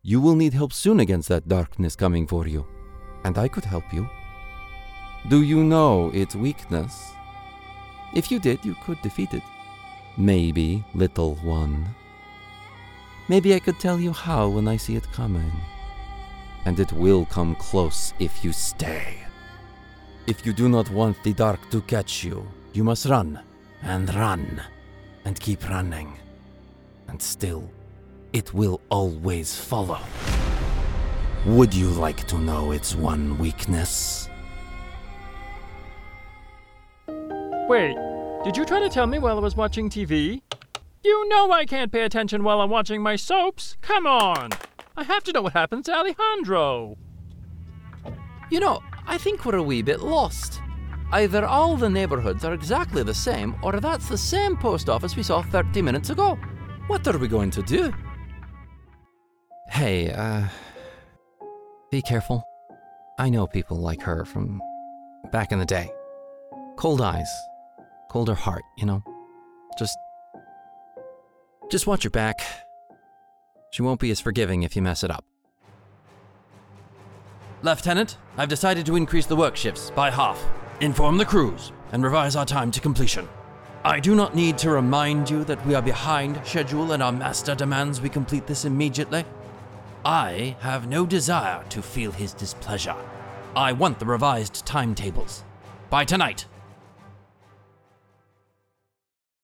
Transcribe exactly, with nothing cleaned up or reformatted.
You will need help soon against that darkness coming for you, and I could help you. Do you know its weakness? If you did, you could defeat it. Maybe, little one. Maybe I could tell you how when I see it coming. And it will come close if you stay. If you do not want the dark to catch you, you must run, and run, and keep running. And still, it will always follow. Would you like to know its one weakness? Wait, did you try to tell me while I was watching T V? You know I can't pay attention while I'm watching my soaps. Come on. I have to know what happens to Alejandro. You know, I think we're a wee bit lost. Either all the neighborhoods are exactly the same, or that's the same post office we saw thirty minutes ago. What are we going to do? Hey, uh... be careful. I know people like her from back in the day. Cold eyes. Colder heart, you know? Just... Just watch your back. She won't be as forgiving if you mess it up. Lieutenant, I've decided to increase the work shifts by half, inform the crews, and revise our time to completion. I do not need to remind you that we are behind schedule and our master demands we complete this immediately. I have no desire to feel his displeasure. I want the revised timetables. By tonight,